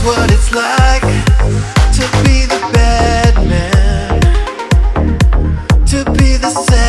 what it's like to be the bad man, to be the sad